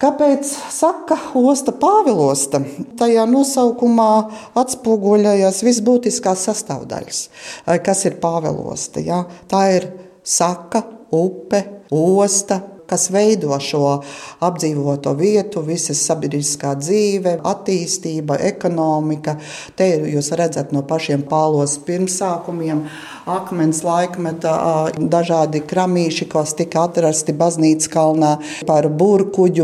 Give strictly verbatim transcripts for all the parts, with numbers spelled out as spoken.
Kāpēc saka osta Pāvilosta? Tajā nosaukumā atspoguļojas visbūtiskās sastāvdaļas, kas ir Pāvilosta. Ja? Tā ir saka, upe, osta, kas veido šo apdzīvoto vietu, visas sabiedriskā dzīve, attīstība, ekonomika. Te jūs redzat no pašiem Pālos pirmsākumiem, akmens laikmeta, dažādi kramīši, kas tika atrasti baznīcas kalnā par burkuģu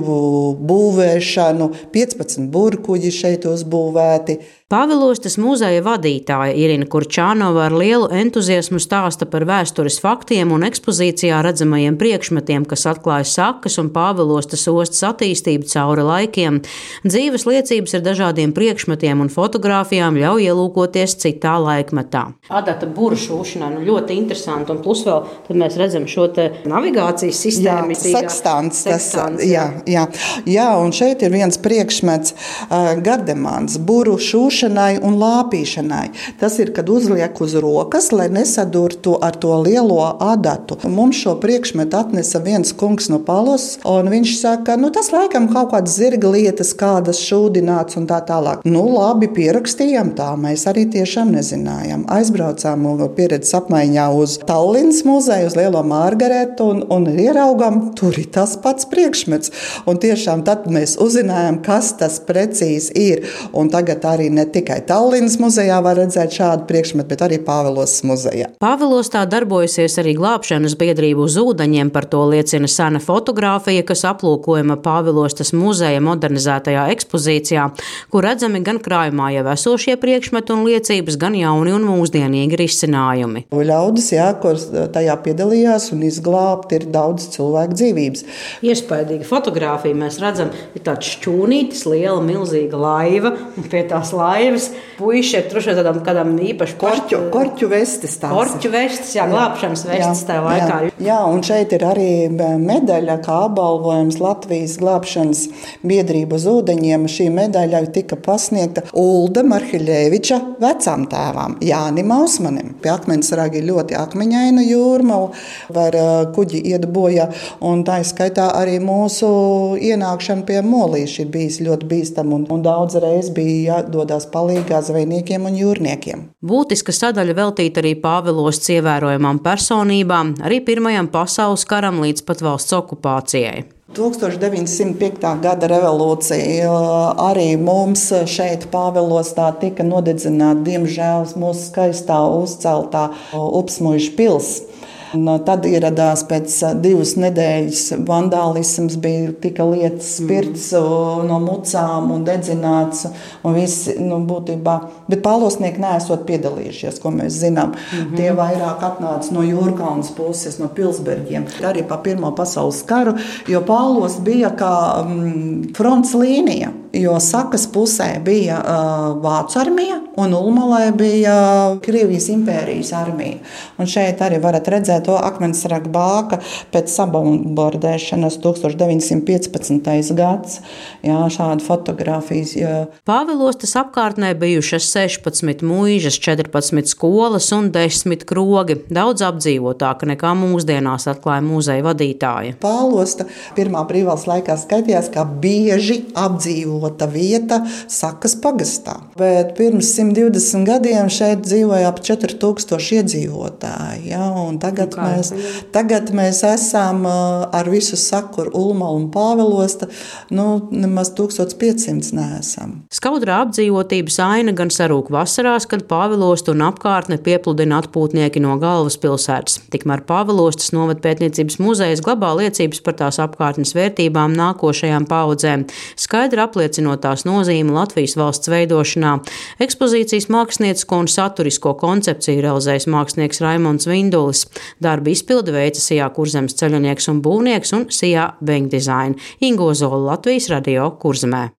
būvēšanu. piecpadsmit burkuģi šeit uzbūvēti. Pāvilostas muzeja vadītāja Irina Kurčānova ar lielu entuziasmu stāsta par vēstures faktiem un ekspozīcijā redzamajiem priekšmetiem, kas atklāja sakas un Pāvilostas ostas attīstību cauri laikiem. Dzīves liecības ar dažādiem priekšmetiem un fotogrāfijām ļauj ielūkoties citā laikmetā. Adata buru šūšanā nu ļoti interesanti, un plus vēl tad mēs redzam šo te navigācijas sistēmu. Jā, sekstants. Tas, jā, jā. jā, un šeit ir viens priekšmets uh, gardemāns, buru šūšanā un lāpīšanai. Tas ir, kad uzliek uz rokas, lai nesadurtu ar to lielo adatu. Mums šo priekšmetu atnesa viens kungs no Pālos, un viņš saka, nu tas laikam kaut kādas zirga lietas, kādas šūdināts un tā tālāk. Nu labi, pierakstījām tā, mēs arī tiešām nezinājām. Aizbraucām pieredzes apmaiņā uz Tallinas muzeju, uz Lielo Margaretu, un, un ieraugām, tur ir tas pats priekšmets. Un tiešām tad mēs uzzinājām, kas tas precīzi ir. Un tagad arī ne tikai Tallinas muzejā var redzēt šādu priekšmetu, bet arī Pāvilostas muzejā. Pāvilostā darbojusies arī glābšanas biedrība uz ūdeņiem, par to liecina sena fotogrāfija, kas aplūkojama Pāvilostas muzeja modernizētajā ekspozīcijā, kur redzami gan krājumā jau esošie priekšmeti un liecības, gan jauni un mūsdienīgi risinājumi. Ļaudis, jā, kur tajā piedalījās un izglābt ir daudz cilvēku dzīvības. Iespaidīga fotogrāfija, mēs redzam, ir tāds šķūnītis, liela, milzīga laiva, un pie tās laivas puiši ir truši tādām kādām īpaši korķu, korķu vestes. Korķu vestes, jā, glābšanas vestes tajā laikā. Jā, jā, un šeit ir arī medaļa, kā apbalvojums Latvijas glābšanas biedrību uz ūdeņiem. Šī medaļa tika pasniegta Ulda Marhiļeviča vecām tēvām, Jānim Ausmanim. Pie Akmensragi ir ļoti akmeņaina jūrmala, var kuģi iet bojā, un tā skaitā arī mūsu ienākšana pie Molīša ir bijis ļoti bīstama, un, un daudz reiz bija jādodās palīgā zvejniekiem un jūrniekiem. Būtiska sadaļa veltīta arī Pāvilostas ievērojamām personībām, arī Pirmajam pasaules karam līdz pat valsts okupācijai. tūkstoš deviņsimt piektā gada revolūcija arī mums šeit Pāvilostā tika nodedzināta, diemžēl, mūsu skaistā uzceltā Upsmuiža pils. Un tad ieradās pēc divas nedēļas vandālisms, bija tika lietas spirts no mucām un dedzināts, un visi, nu, būtībā, bet pālosnieki neesot piedalījušies, ko mēs zinām. Mm-hmm. Tie vairāk atnāca no Jūrkalnas puses, no Pilsberģiem, arī pa Pirmo pasaules karu, jo Pālos bija kā mm, fronts līnija, jo Sakas pusē bija uh, Vācu armija, un Ulmalē bija Krievijas impērijas armija. Un šeit arī varat redzēt to Akmensraga bāka pēc sabombardēšanas tūkstoš deviņsimt piecpadsmitais gads. Jā, šāda fotogrāfijas. Jā. Pāvilostas apkārtnē bijušas sešpadsmit muižas, četrpadsmit skolas un desmit krogi. Daudz apdzīvotāka nekā mūsdienās, atklāja muzeja vadītāja. Pālosta pirmā brīvvalsts laikā skaitījās kā bieži apdzīvota vieta Sakas pagastā. Bet pirms simt divdesmit gadiem šeit dzīvoja ap četri tūkstoši iedzīvotāji. Jā, un tagad Mēs, tagad mēs esam ar visu Saku, Ulmalu un Pāvilosta, nu, nemaz tūkstoš piecsimt neesam. Skaudrā apdzīvotības aina gan sarūk vasarās, kad Pāvilostu un apkārtne piepludina atpūtnieki no galvaspilsētas. Tikmēr Pāvilostas novadpētniecības muzejs glabā liecības par tās apkārtnes vērtībām nākošajām paudzēm, skaidri apliecinot tās nozīmi Latvijas valsts veidošanā. Ekspozīcijas māksliniecisko un saturisko koncepciju realizējis mākslinieks Raimonds Vindulis. Darba izpildi veica Sijā Kurzemes ceļinieks un būvnieks un Sijā Beņģdizaina. Ingo Zola, Latvijas radio Kurzemē.